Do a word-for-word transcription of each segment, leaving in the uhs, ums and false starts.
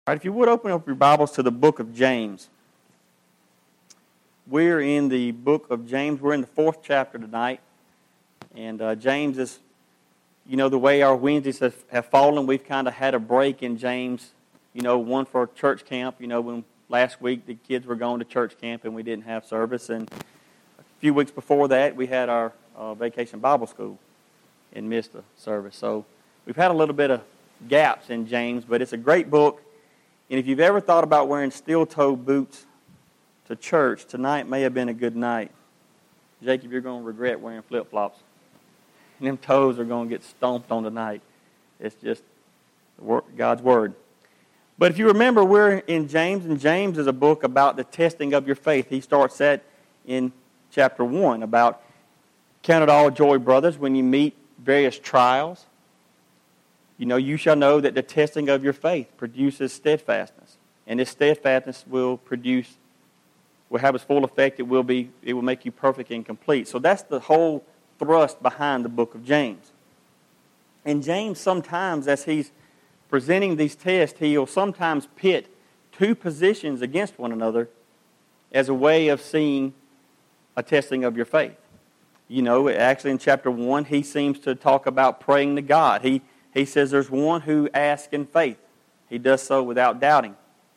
All right, if you would open up your Bibles to the book of James. We're in the book of James. We're in the fourth chapter tonight. And uh, James is, you know, the way our Wednesdays have, have fallen, we've kind of had a break in James. You know, one for church camp. You know, when last week the kids were going to church camp and we didn't have service. And a few weeks before that, we had our uh, vacation Bible school and missed the service. So we've had a little bit of gaps in James, but it's a great book. And if you've ever thought about wearing steel-toed boots to church, tonight may have been a good night. Jacob, you're going to regret wearing flip-flops. And them toes are going to get stomped on tonight. It's just God's Word. But if you remember, we're in James, and James is a book about the testing of your faith. He starts that in chapter one, about count it all joy, brothers, when you meet various trials. You know, you shall know that the testing of your faith produces steadfastness. And this steadfastness will produce, will have its full effect. It will be, it will make you perfect and complete. So that's the whole thrust behind the book of James. And James sometimes, as he's presenting these tests, he'll sometimes pit two positions against one another as a way of seeing a testing of your faith. You know, actually in chapter one, he seems to talk about praying to God. He He says there's one who asks in faith. He does so without doubting.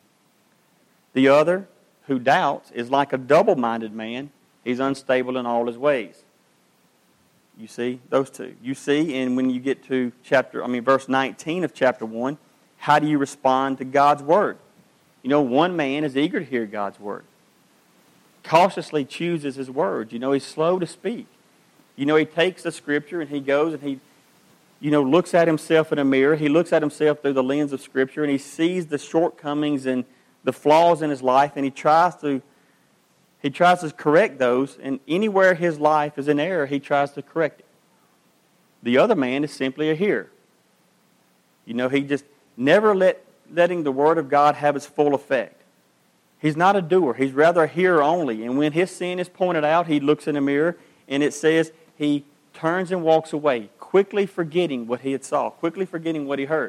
The other, who doubts, is like a double-minded man. He's unstable in all his ways. You see those two. You see, and when you get to chapter, I mean, verse nineteen of chapter one, how do you respond to God's word? You know, one man is eager to hear God's word. Cautiously chooses his words. You know, he's slow to speak. You know, he takes the scripture and he goes and he you know, looks at himself in a mirror. He looks at himself through the lens of Scripture, and he sees the shortcomings and the flaws in his life, and he tries to he tries to correct those. And anywhere his life is in error, he tries to correct it. The other man is simply a hearer. You know, he just never let letting the Word of God have its full effect. He's not a doer. He's rather a hearer only. And when his sin is pointed out, he looks in the mirror, and it says he turns and walks away, quickly forgetting what he had saw, quickly forgetting what he heard.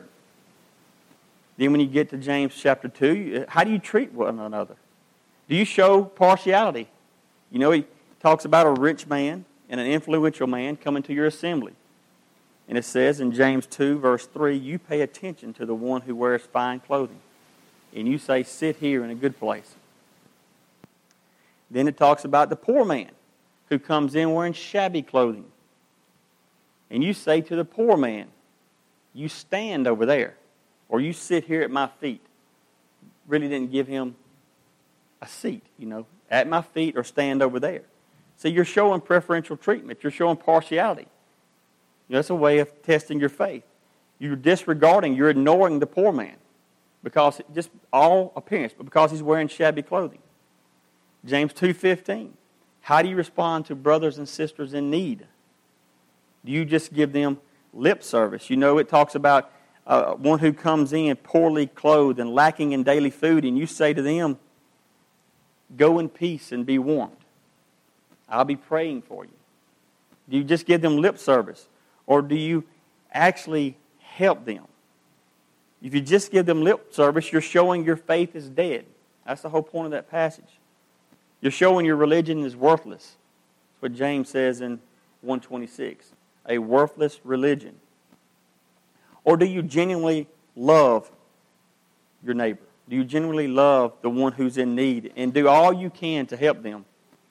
Then when you get to James chapter two, how do you treat one another? Do you show partiality? You know, he talks about a rich man and an influential man coming to your assembly. And it says in James two, verse three, you pay attention to the one who wears fine clothing. And you say, sit here in a good place. Then it talks about the poor man who comes in wearing shabby clothing. And you say to the poor man, you stand over there, or you sit here at my feet. Really didn't give him a seat, you know, at my feet or stand over there. So you're showing preferential treatment. You're showing partiality. You know, that's a way of testing your faith. You're disregarding, you're ignoring the poor man because just all appearance, but because he's wearing shabby clothing. James two fifteen, how do you respond to brothers and sisters in need? Do you just give them lip service? You know, it talks about uh, one who comes in poorly clothed and lacking in daily food, and you say to them, go in peace and be warmed. I'll be praying for you. Do you just give them lip service? Or do you actually help them? If you just give them lip service, you're showing your faith is dead. That's the whole point of that passage. You're showing your religion is worthless. That's what James says in one twenty-six. A worthless religion? Or do you genuinely love your neighbor? Do you genuinely love the one who's in need and do all you can to help them?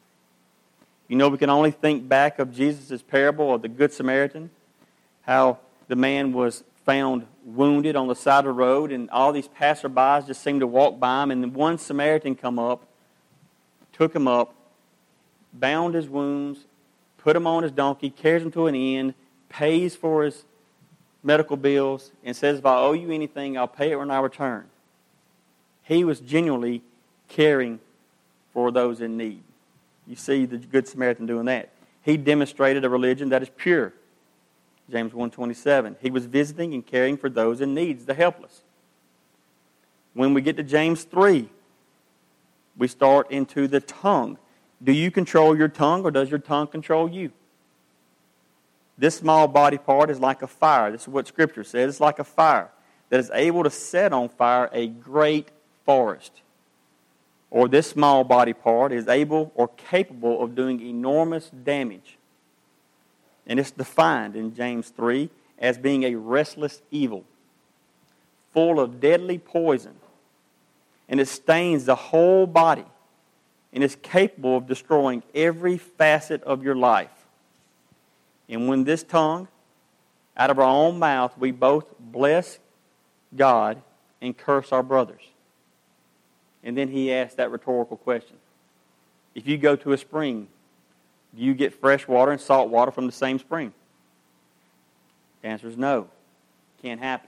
You know, we can only think back of Jesus' parable of the Good Samaritan, how the man was found wounded on the side of the road and all these passerbys just seemed to walk by him, and then one Samaritan come up, took him up, bound his wounds, put him on his donkey, carries him to an inn, pays for his medical bills, and says, if I owe you anything, I'll pay it when I return. He was genuinely caring for those in need. You see the Good Samaritan doing that. He demonstrated a religion that is pure. James one twenty-seven. He was visiting and caring for those in need, the helpless. When we get to James three, we start into the tongue. Do you control your tongue or does your tongue control you? This small body part is like a fire. This is what Scripture says. It's like a fire that is able to set on fire a great forest. Or this small body part is able or capable of doing enormous damage. And it's defined in James three as being a restless evil, full of deadly poison. And it stains the whole body and is capable of destroying every facet of your life. And when this tongue, out of our own mouth, we both bless God and curse our brothers. And then he asked that rhetorical question. If you go to a spring, do you get fresh water and salt water from the same spring? The answer is no. Can't happen.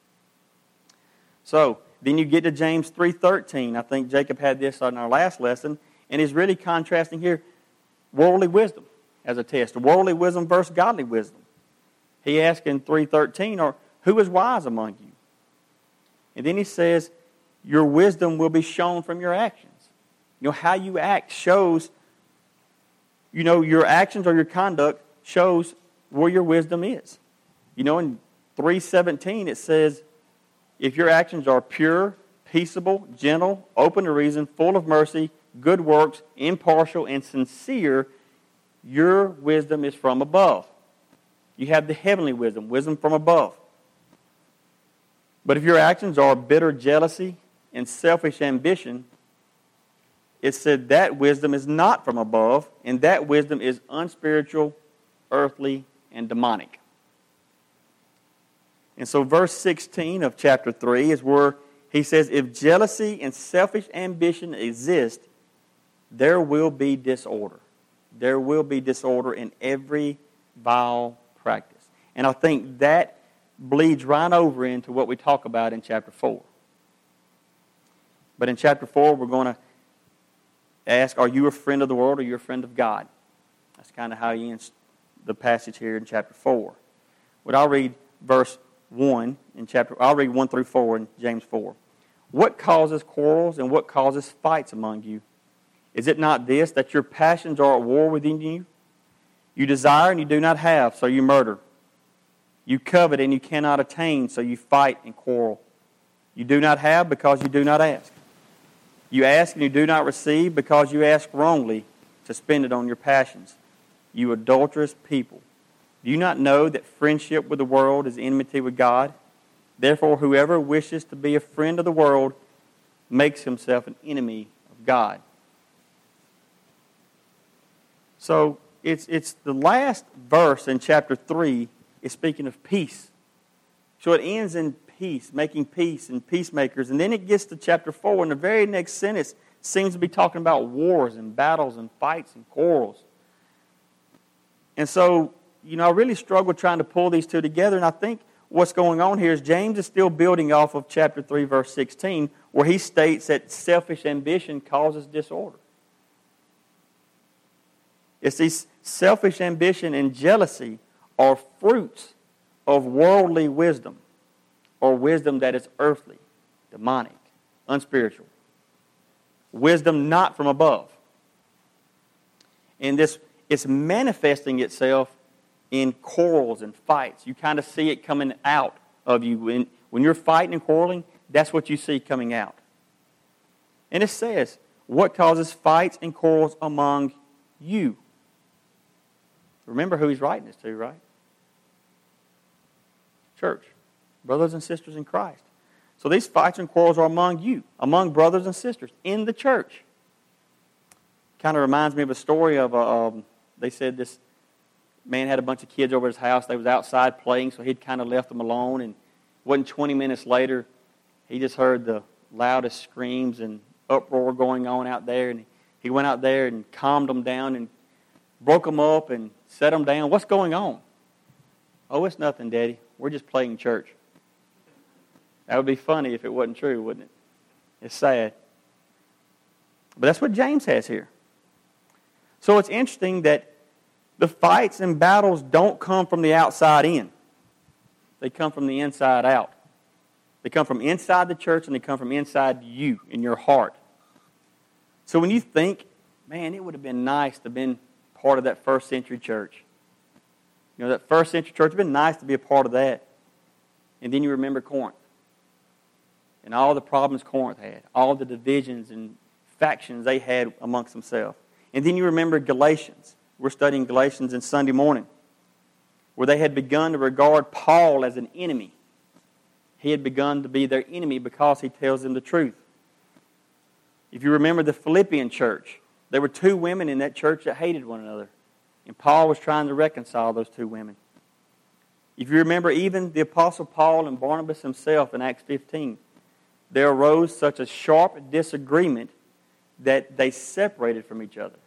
So, then you get to James three thirteen. I think Jacob had this on our last lesson, and he's really contrasting here worldly wisdom as a test. Worldly wisdom versus godly wisdom. He asks in three thirteen, or who is wise among you? And then he says, your wisdom will be shown from your actions. You know, how you act shows, you know, your actions or your conduct shows where your wisdom is. You know, in three seventeen it says, if your actions are pure, peaceable, gentle, open to reason, full of mercy, good works, impartial, and sincere, your wisdom is from above. You have the heavenly wisdom, wisdom from above. But if your actions are bitter jealousy and selfish ambition, it said that wisdom is not from above, and that wisdom is unspiritual, earthly, and demonic. And so verse sixteen of chapter three is where he says, if jealousy and selfish ambition exist, there will be disorder. There will be disorder in every vile practice. And I think that bleeds right over into what we talk about in chapter four. But in chapter four, we're going to ask, are you a friend of the world or are you a friend of God? That's kind of how he ends the passage here in chapter four. But I'll read verse one in chapter, I'll read one through four in James four. What causes quarrels and what causes fights among you? Is it not this, that your passions are at war within you? You desire and you do not have, so you murder. You covet and you cannot attain, so you fight and quarrel. You do not have because you do not ask. You ask and you do not receive because you ask wrongly to spend it on your passions. You adulterous people. Do you not know that friendship with the world is enmity with God? Therefore, whoever wishes to be a friend of the world makes himself an enemy of God. So, it's, it's the last verse in chapter three is speaking of peace. So it ends in peace, making peace and peacemakers. And then it gets to chapter four, and the very next sentence seems to be talking about wars and battles and fights and quarrels. And so, you know, I really struggle trying to pull these two together, and I think what's going on here is James is still building off of chapter three, verse sixteen, where he states that selfish ambition causes disorder. It's these selfish ambition and jealousy are fruits of worldly wisdom, or wisdom that is earthly, demonic, unspiritual. Wisdom not from above. And this, it's manifesting itself in quarrels and fights. You kind of see it coming out of you. When, when you're fighting and quarreling, that's what you see coming out. And it says, what causes fights and quarrels among you? Remember who he's writing this to, right? Church. Brothers and sisters in Christ. So these fights and quarrels are among you, among brothers and sisters in the church. Kind of reminds me of a story of, a, um, they said this man had a bunch of kids over his house. They was outside playing, so he'd kind of left them alone. And it wasn't twenty minutes later, he just heard the loudest screams and uproar going on out there. And he went out there and calmed them down and broke them up and set them down. What's going on? Oh, it's nothing, Daddy. We're just playing church. That would be funny if it wasn't true, wouldn't it? It's sad. But that's what James has here. So it's interesting that the fights and battles don't come from the outside in. They come from the inside out. They come from inside the church and they come from inside you, in your heart. So when you think, man, it would have been nice to have been part of that first century church. You know, that first century church, it would have been nice to be a part of that. And then you remember Corinth. and all the problems Corinth had, all the divisions and factions they had amongst themselves. And then you remember Galatians. We're studying Galatians in Sunday morning, where they had begun to regard Paul as an enemy. He had begun to be their enemy because he tells them the truth. If you remember the Philippian church, there were two women in that church that hated one another. And Paul was trying to reconcile those two women. If you remember even the Apostle Paul and Barnabas himself in Acts fifteen, there arose such a sharp disagreement that they separated from each other.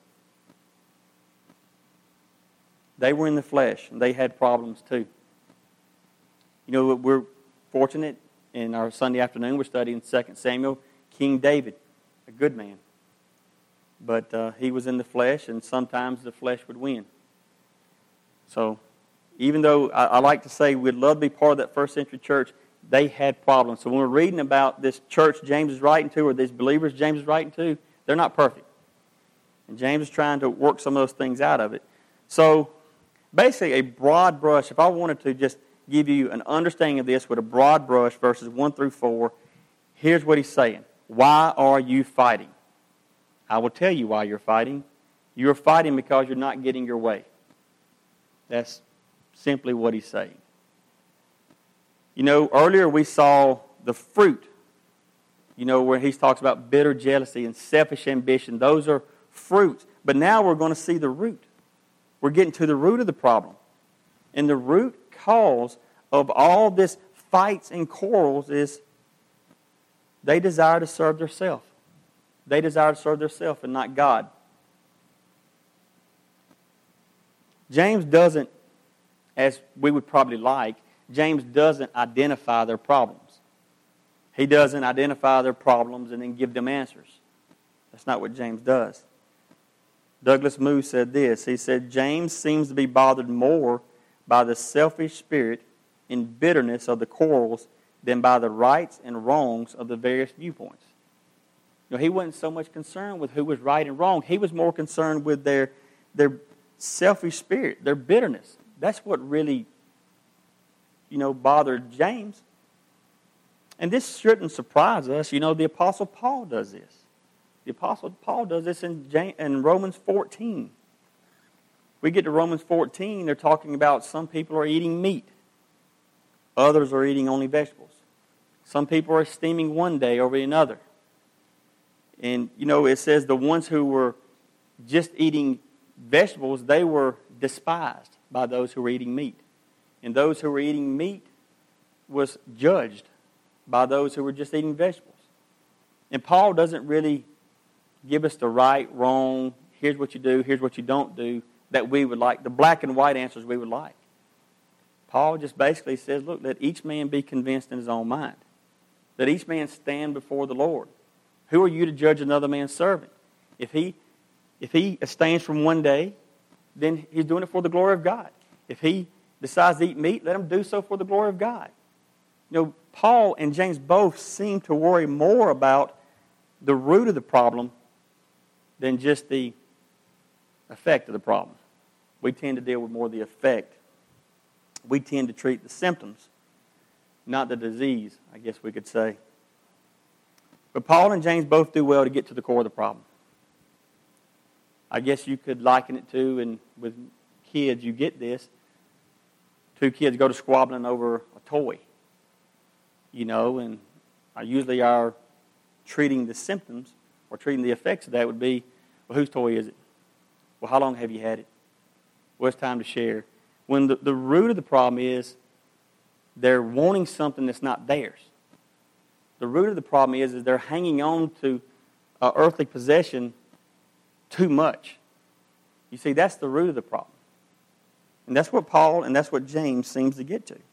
They were in the flesh, and they had problems too. You know, we're fortunate in our Sunday afternoon, we're studying Second Samuel, King David, a good man. But uh, he was in the flesh, and sometimes the flesh would win. So, even though I, I like to say we'd love to be part of that first century church, they had problems. So when we're reading about this church James is writing to, or these believers James is writing to, they're not perfect. And James is trying to work some of those things out of it. So, basically, a broad brush, if I wanted to just give you an understanding of this with a broad brush, verses one through four, here's what he's saying. Why are you fighting? I will tell you why you're fighting. You're fighting because you're not getting your way. That's simply what he's saying. You know, earlier we saw the fruit, you know, where he talks about bitter jealousy and selfish ambition. Those are fruits. But now we're going to see the root. We're getting to the root of the problem. And the root cause of all this fights and quarrels is they desire to serve themselves. They desire to serve themselves and not God. James doesn't, as we would probably like, James doesn't identify their problems. He doesn't identify their problems and then give them answers. That's not what James does. Douglas Moo said this. He said, James seems to be bothered more by the selfish spirit and bitterness of the quarrels than by the rights and wrongs of the various viewpoints. You know, he wasn't so much concerned with who was right and wrong. He was more concerned with their, their selfish spirit, their bitterness. That's what really, you know, bothered James. And this shouldn't surprise us. You know, the Apostle Paul does this. The Apostle Paul does this in, James, in Romans fourteen. We get to Romans fourteen, they're talking about some people are eating meat. Others are eating only vegetables. Some people are esteeming one day over another. And, you know, it says the ones who were just eating vegetables, they were despised by those who were eating meat. And those who were eating meat was judged by those who were just eating vegetables. And Paul doesn't really give us the right, wrong, here's what you do, here's what you don't do, that we would like, the black and white answers we would like. Paul just basically says, look, let each man be convinced in his own mind. Let each man stand before the Lord. Who are you to judge another man's servant? If he, if he abstains from one day, then he's doing it for the glory of God. If he decides to eat meat, let him do so for the glory of God. You know, Paul and James both seem to worry more about the root of the problem than just the effect of the problem. We tend to deal with more the effect. We tend to treat the symptoms, not the disease, I guess we could say. But Paul and James both do well to get to the core of the problem. I guess you could liken it to, and with kids, you get this. Two kids go to squabbling over a toy. You know, and usually our treating the symptoms or treating the effects of that would be, well, whose toy is it? Well, how long have you had it? Well, it's time to share. When the, the root of the problem is they're wanting something that's not theirs. The root of the problem is, is they're hanging on to an earthly possession too much. You see, that's the root of the problem. And that's what Paul and that's what James seems to get to.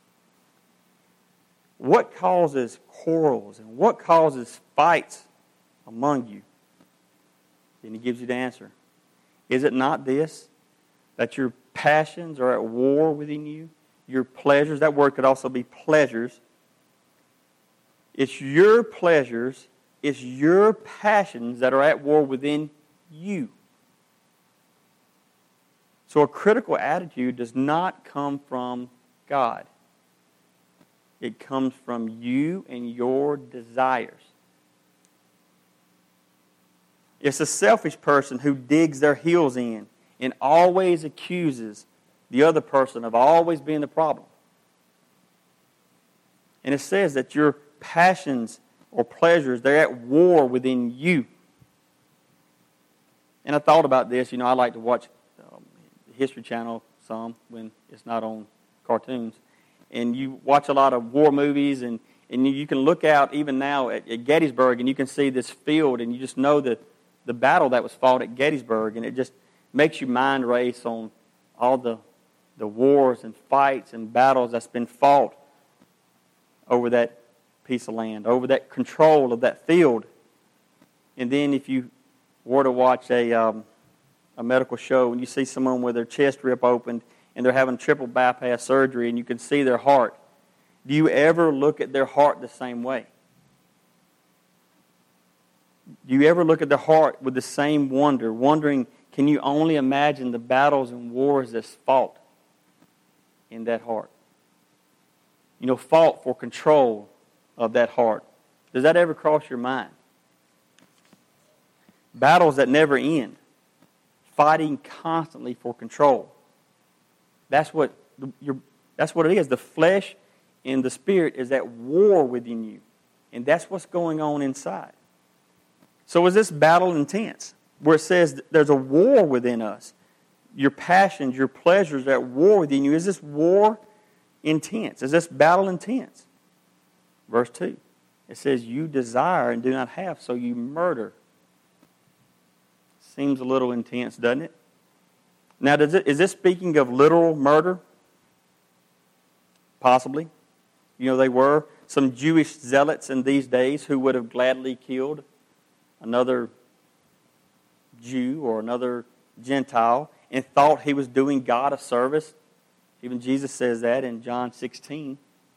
What causes quarrels and what causes fights among you? And he gives you the answer. Is it not this? That your passions are at war within you? Your pleasures, that word could also be pleasures. It's your pleasures, it's your passions that are at war within you. So a critical attitude does not come from God. It comes from you and your desires. It's a selfish person who digs their heels in and always accuses the other person of always being the problem. And it says that your passions or pleasures, they're at war within you. And I thought about this. You know, I like to watch um, the History Channel some when it's not on cartoons. And you watch a lot of war movies, and, and you can look out even now at, at Gettysburg, and you can see this field, and you just know the, the battle that was fought at Gettysburg, and it just makes your mind race on all the, the wars and fights and battles that's been fought over that piece of land, over that control of that field. And then if you were to watch a um, a medical show and you see someone with their chest rip opened and they're having triple bypass surgery and you can see their heart, do you ever look at their heart the same way? Do you ever look at their heart with the same wonder, wondering, can you only imagine the battles and wars that's fought in that heart? You know, fought for control of that heart. Does that ever cross your mind? Battles that never end. Fighting constantly for control. That's what you're, that's what it is. The flesh and the spirit is at war within you. And that's what's going on inside. So is this battle intense? Where it says there's a war within us. Your passions, your pleasures are at war within you. Is this war intense? Is this battle intense? Verse two. It says, you desire and do not have, so you murder. Seems a little intense, doesn't it? Now, does it, is this speaking of literal murder? Possibly. You know, they were some Jewish zealots in these days who would have gladly killed another Jew or another Gentile and thought he was doing God a service. Even Jesus says that in John sixteen.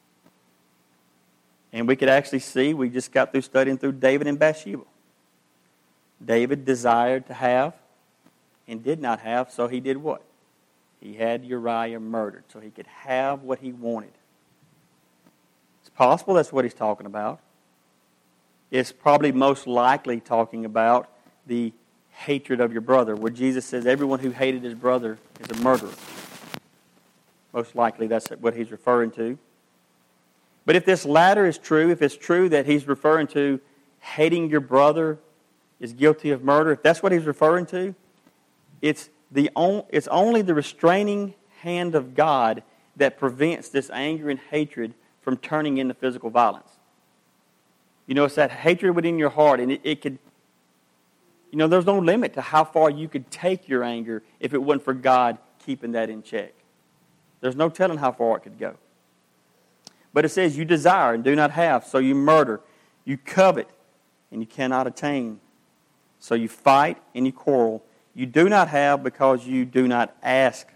And we could actually see, we just got through studying through David and Bathsheba. David desired to have and did not have, so he did what? He had Uriah murdered so he could have what he wanted. It's possible that's what he's talking about. It's probably most likely talking about the hatred of your brother, where Jesus says everyone who hated his brother is a murderer. Most likely that's what he's referring to. But if this latter is true, if it's true that he's referring to hating your brother is guilty of murder, if that's what he's referring to, it's the on, it's only the restraining hand of God that prevents this anger and hatred from turning into physical violence. You know, it's that hatred within your heart, and it, it could, you know, there's no limit to how far you could take your anger if it wasn't for God keeping that in check. There's no telling how far it could go. But it says, you desire and do not have, so you murder. You covet and you cannot attain. So you fight and you quarrel. You do not have because you do not ask.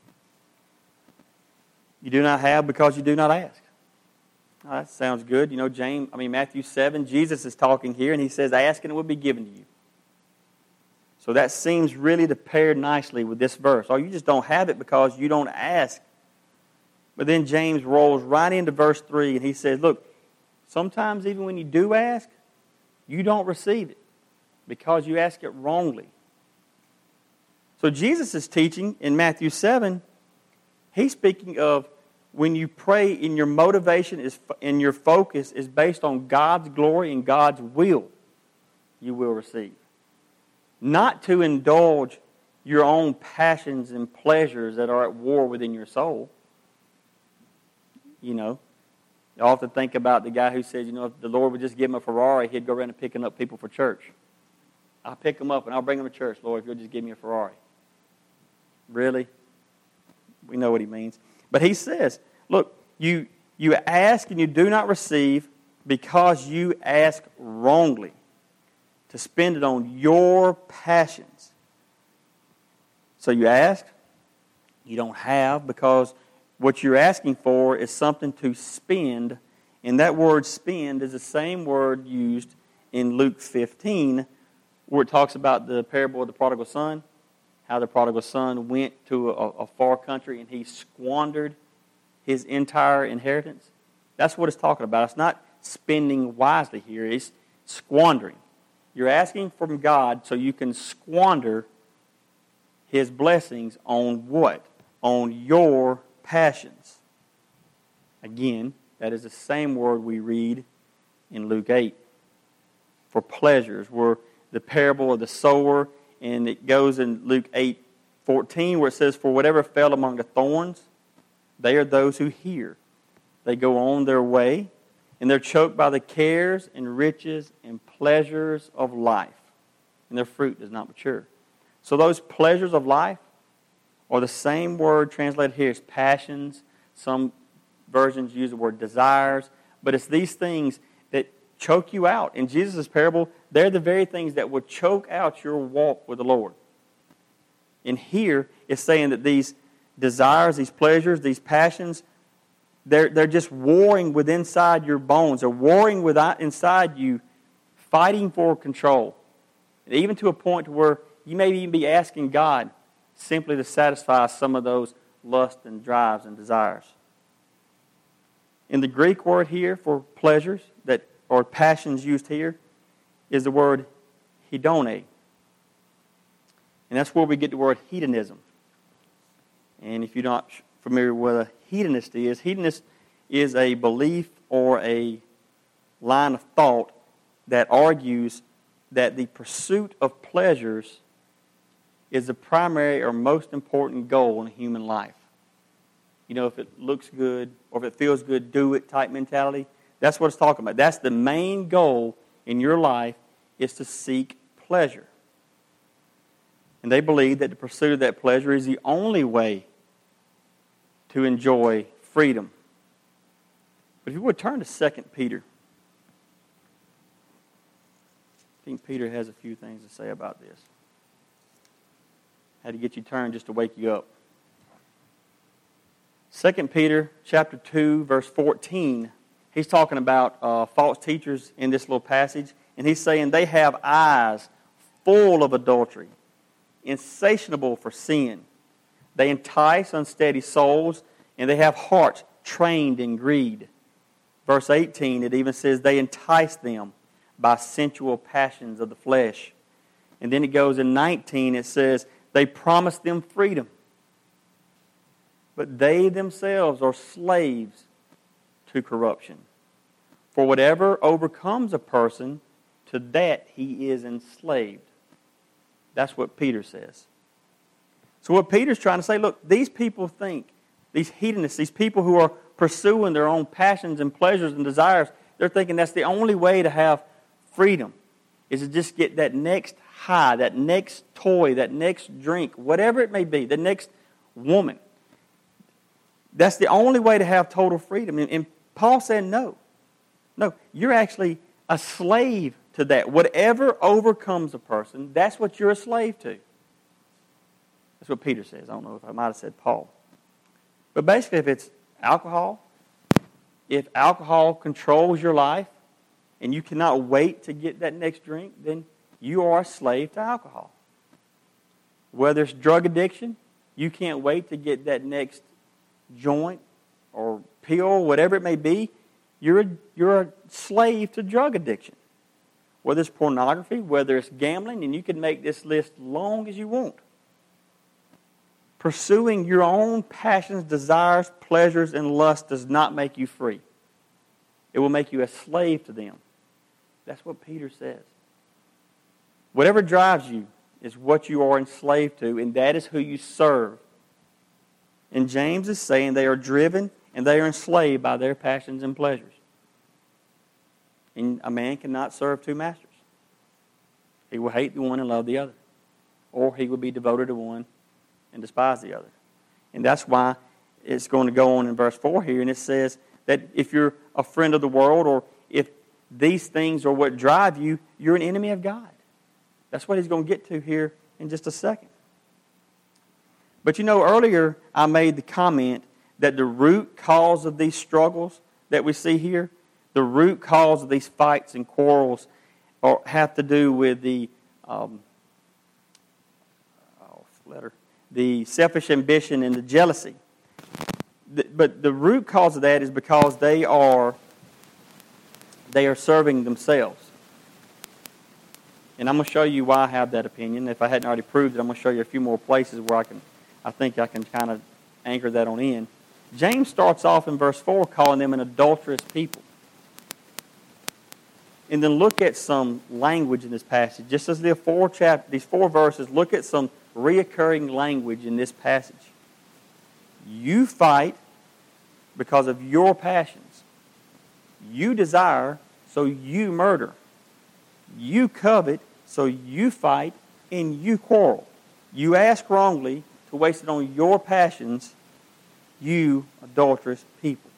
You do not have because you do not ask. Oh, that sounds good. You know, James, I mean Matthew seven, Jesus is talking here and he says, ask and it will be given to you. So that seems really to pair nicely with this verse. Oh, you just don't have it because you don't ask. But then James rolls right into verse three and he says, look, sometimes even when you do ask, you don't receive it because you ask it wrongly. So Jesus is teaching in Matthew seven, he's speaking of when you pray and your motivation is and your focus is based on God's glory and God's will, you will receive. Not to indulge your own passions and pleasures that are at war within your soul. You know, I often think about the guy who says, you know, if the Lord would just give him a Ferrari, he'd go around and picking up people for church. I'll pick them up and I'll bring them to church, Lord, if you'll just give me a Ferrari. Really? We know what he means. But he says, look, you, you ask and you do not receive because you ask wrongly to spend it on your passions. So you ask, you don't have because what you're asking for is something to spend, and that word spend is the same word used in Luke fifteen, where it talks about the parable of the prodigal son, how the prodigal son went to a, a far country and he squandered his entire inheritance. That's what it's talking about. It's not spending wisely here. It's squandering. You're asking from God so you can squander His blessings on what? On your passions. Again, that is the same word we read in Luke eight. For pleasures, where the parable of the sower, and it goes in Luke eight fourteen where it says, for whatever fell among the thorns, they are those who hear. They go on their way, and they're choked by the cares and riches and pleasures of life, and their fruit does not mature. So those pleasures of life are the same word translated here as passions. Some versions use the word desires, but it's these things that choke you out. In Jesus' parable, they're the very things that will choke out your walk with the Lord. And here, it's saying that these desires, these pleasures, these passions, they're, they're just warring with inside your bones. They're warring with inside you, fighting for control. And even to a point to where you may even be asking God simply to satisfy some of those lusts and drives and desires. In the Greek word here for pleasures, that or passions used here, is the word hedone. And that's where we get the word hedonism. And if you're not familiar with what a hedonist is, hedonist is a belief or a line of thought that argues that the pursuit of pleasures is the primary or most important goal in human life. You know, if it looks good or if it feels good, do it type mentality. That's what it's talking about. That's the main goal in your life, is to seek pleasure. And they believe that the pursuit of that pleasure is the only way to enjoy freedom. But if you would turn to Second Peter. I think Peter has a few things to say about this. I had to get you turned just to wake you up. Second Peter chapter two, verse fourteen. He's talking about uh, false teachers in this little passage. And he's saying they have eyes full of adultery, insatiable for sin. They entice unsteady souls, and they have hearts trained in greed. Verse eighteen, it even says they entice them by sensual passions of the flesh. And then it goes in nineteen, it says they promise them freedom, but they themselves are slaves to corruption. For whatever overcomes a person, to that he is enslaved. That's what Peter says. So what Peter's trying to say, look, these people think, these hedonists, these people who are pursuing their own passions and pleasures and desires, they're thinking that's the only way to have freedom, is to just get that next high, that next toy, that next drink, whatever it may be, the next woman. That's the only way to have total freedom. And, and Paul said no. No, you're actually a slave to that. Whatever overcomes a person, that's what you're a slave to. That's what Peter says. I don't know if I might have said Paul. But basically, if it's alcohol, if alcohol controls your life, and you cannot wait to get that next drink, then you are a slave to alcohol. Whether it's drug addiction, you can't wait to get that next joint or pill, whatever it may be, you're a, you're a slave to drug addiction. Whether it's pornography, whether it's gambling, and you can make this list long as you want. Pursuing your own passions, desires, pleasures, and lusts does not make you free. It will make you a slave to them. That's what Peter says. Whatever drives you is what you are enslaved to, and that is who you serve. And James is saying they are driven and they are enslaved by their passions and pleasures. And a man cannot serve two masters. He will hate the one and love the other. Or he will be devoted to one and despise the other. And that's why it's going to go on in verse four here, and it says that if you're a friend of the world, or if these things are what drive you, you're an enemy of God. That's what he's going to get to here in just a second. But you know, earlier I made the comment that the root cause of these struggles that we see here, the root cause of these fights and quarrels, or have to do with the um, oh, letter, the selfish ambition and the jealousy. but the root cause of that is because they are they are serving themselves. And I'm going to show you why I have that opinion. If I hadn't already proved it, I'm going to show you a few more places where I can, I think I can kind of anchor that on in. James starts off in verse four calling them an adulterous people. And then look at some language in this passage. Just as the four chap- these four verses, look at some reoccurring language in this passage. You fight because of your passions. You desire, so you murder. You covet, so you fight and you quarrel. You ask wrongly to waste it on your passions, you adulterous people.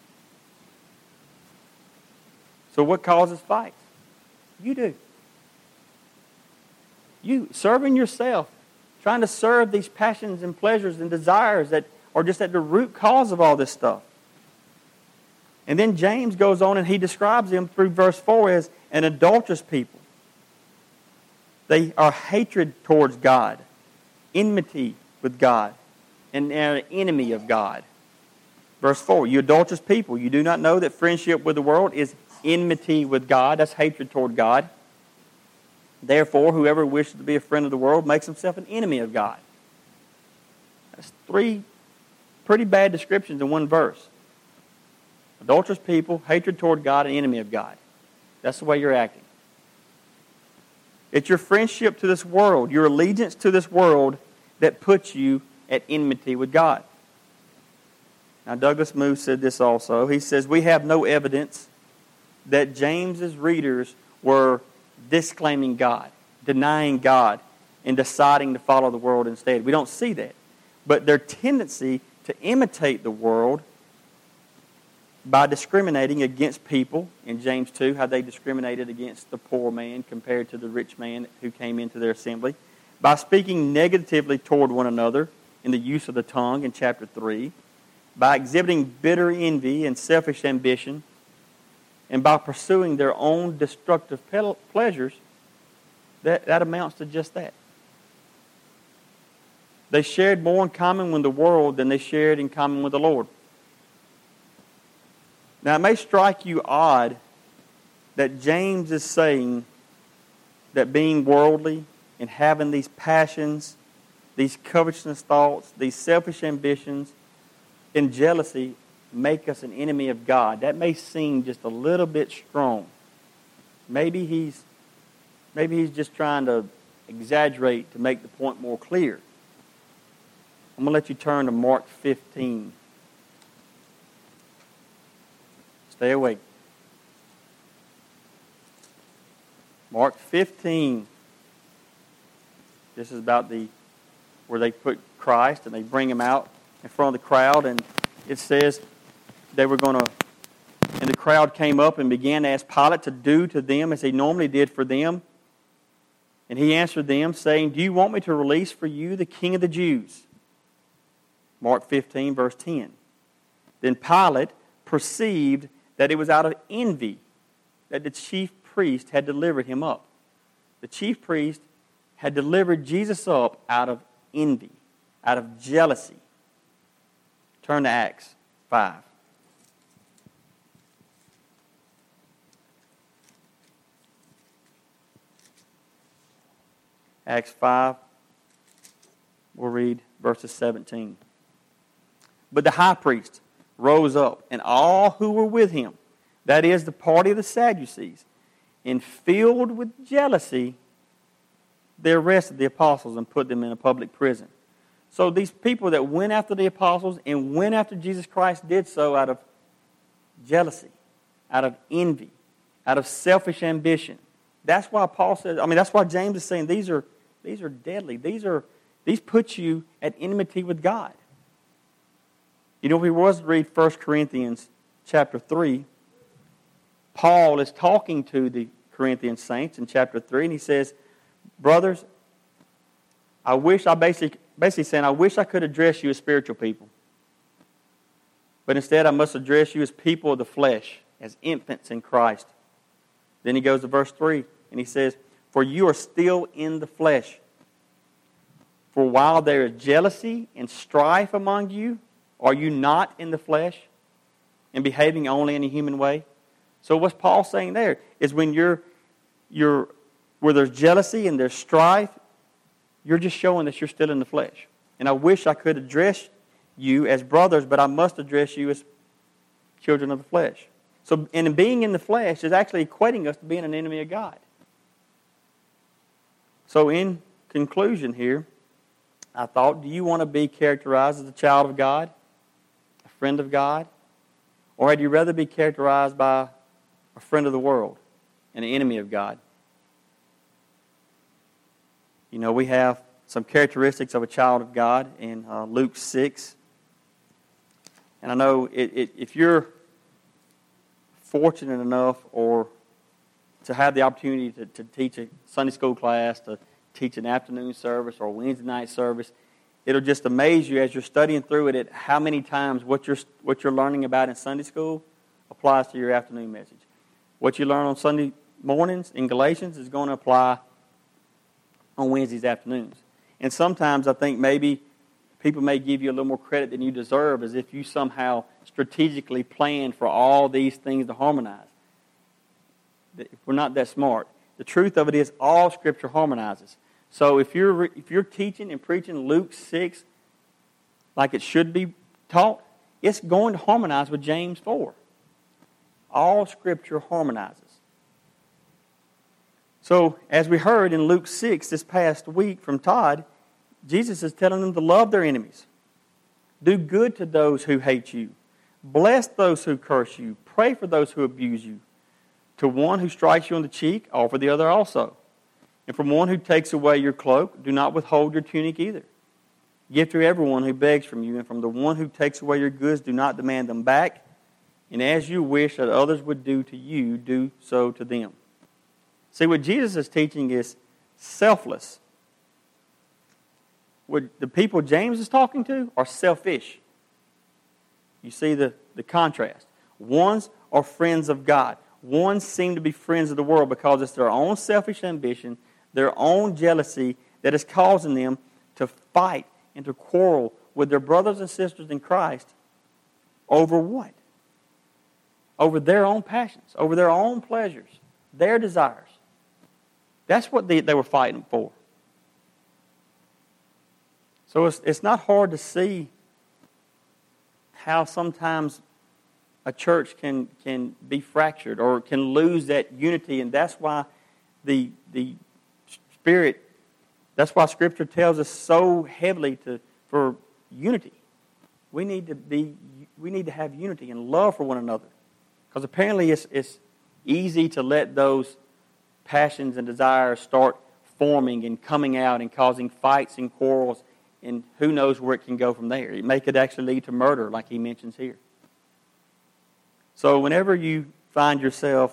So what causes fights? You do. You serving yourself, trying to serve these passions and pleasures and desires that are just at the root cause of all this stuff. And then James goes on and he describes them through verse four as an adulterous people. They are hatred towards God, enmity with God, and they're an enemy of God. Verse four, you adulterous people, you do not know that friendship with the world is enmity with God. That's hatred toward God. Therefore, whoever wishes to be a friend of the world makes himself an enemy of God. That's three pretty bad descriptions in one verse. Adulterous people, hatred toward God, and enemy of God. That's the way you're acting. It's your friendship to this world, your allegiance to this world that puts you at enmity with God. Now, Douglas Moo said this also. He says, we have no evidence that James's readers were disclaiming God, denying God, and deciding to follow the world instead. We don't see that. But their tendency to imitate the world by discriminating against people, in James two, how they discriminated against the poor man compared to the rich man who came into their assembly, by speaking negatively toward one another in the use of the tongue in chapter three, by exhibiting bitter envy and selfish ambition, and by pursuing their own destructive pleasures, that, that amounts to just that. They shared more in common with the world than they shared in common with the Lord. Now, it may strike you odd that James is saying that being worldly and having these passions, these covetous thoughts, these selfish ambitions, and jealousy make us an enemy of God. That may seem just a little bit strong. Maybe he's, maybe he's just trying to exaggerate to make the point more clear. I'm going to let you turn to Mark fifteen. Stay awake. Mark fifteen. This is about the where they put Christ and they bring him out in front of the crowd, and it says they were going to, and the crowd came up and began to ask Pilate to do to them as he normally did for them. And he answered them, saying, do you want me to release for you the King of the Jews? Mark fifteen, verse ten. Then Pilate perceived that it was out of envy that the chief priest had delivered him up. The chief priest had delivered Jesus up out of envy, out of jealousy. Turn to Acts five. Acts five, we'll read verses seventeen. But the high priest rose up, and all who were with him, that is, the party of the Sadducees, and filled with jealousy, they arrested the apostles and put them in a public prison. So these people that went after the apostles and went after Jesus Christ did so out of jealousy, out of envy, out of selfish ambition. That's why Paul says, I mean, that's why James is saying these are these are deadly. These are these put you at enmity with God. You know, if we was to read First Corinthians chapter three, Paul is talking to the Corinthian saints in chapter three, and he says, brothers, I wish, I basically, basically saying, I wish I could address you as spiritual people. But instead I must address you as people of the flesh, as infants in Christ. Then he goes to verse three, and he says, for you are still in the flesh. For while there is jealousy and strife among you, Are you not in the flesh and behaving only in a human way? So what's Paul saying there is when you're, you're where there's jealousy and there's strife, you're just showing that you're still in the flesh. And I wish I could address you as brothers, but I must address you as children of the flesh. So, and being in the flesh is actually equating us to being an enemy of God. So in conclusion here, I thought, do you want to be characterized as a child of God, a friend of God, or would you rather be characterized by a friend of the world and an enemy of God? You know, we have some characteristics of a child of God in uh, Luke six. And I know it, it, if you're fortunate enough or to have the opportunity to, to teach a Sunday school class, to teach an afternoon service or a Wednesday night service, it'll just amaze you as you're studying through it at how many times what you're, what you're learning about in Sunday school applies to your afternoon message. What you learn on Sunday mornings in Galatians is going to apply on Wednesdays afternoons. And sometimes I think maybe people may give you a little more credit than you deserve, as if you somehow strategically planned for all these things to harmonize. We're not that smart. The truth of it is all Scripture harmonizes. So if you're if you're teaching and preaching Luke six like it should be taught, it's going to harmonize with James four. All Scripture harmonizes. So, as we heard in Luke six this past week from Todd, Jesus is telling them to love their enemies. Do good to those who hate you. Bless those who curse you. Pray for those who abuse you. To one who strikes you on the cheek, offer the other also. And from one who takes away your cloak, do not withhold your tunic either. Give to everyone who begs from you, and from the one who takes away your goods, do not demand them back. And as you wish that others would do to you, do so to them. See, what Jesus is teaching is selfless. What the people James is talking to are selfish. You see the, the contrast. Ones are friends of God. Ones seem to be friends of the world because it's their own selfish ambition, their own jealousy that is causing them to fight and to quarrel with their brothers and sisters in Christ over what? Over their own passions, over their own pleasures, their desires. That's what they, they were fighting for. So it's, it's not hard to see how sometimes a church can, can be fractured or can lose that unity, and that's why the, the Spirit, that's why Scripture tells us so heavily to for unity. We need to be, we need to have unity and love for one another, because apparently it's, it's easy to let those passions and desires start forming and coming out and causing fights and quarrels, and who knows where it can go from there. It may could actually lead to murder, like he mentions here. So whenever you find yourself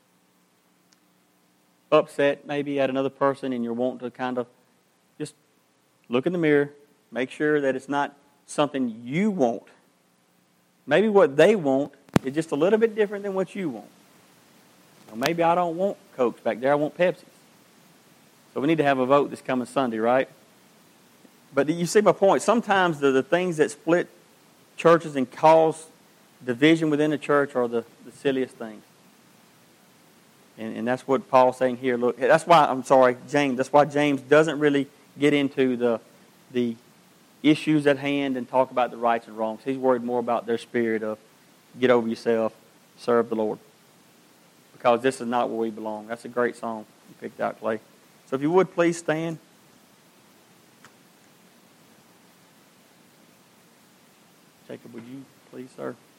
upset maybe at another person and you're wanting to kind of just look in the mirror, make sure that it's not something you want. Maybe what they want is just a little bit different than what you want. Well, maybe I don't want Cokes back there, I want Pepsis. So we need to have a vote this coming Sunday, right? But you see my point. Sometimes the, the things that split churches and cause division within the church are the, the silliest things. And, and that's what Paul's saying here. Look, that's why, I'm sorry, James, that's why James doesn't really get into the, the issues at hand and talk about the rights and wrongs. He's worried more about their spirit of get over yourself, serve the Lord. Because this is not where we belong. That's a great song you picked out, Clay. So if you would, please stand. Jacob, would you please, sir?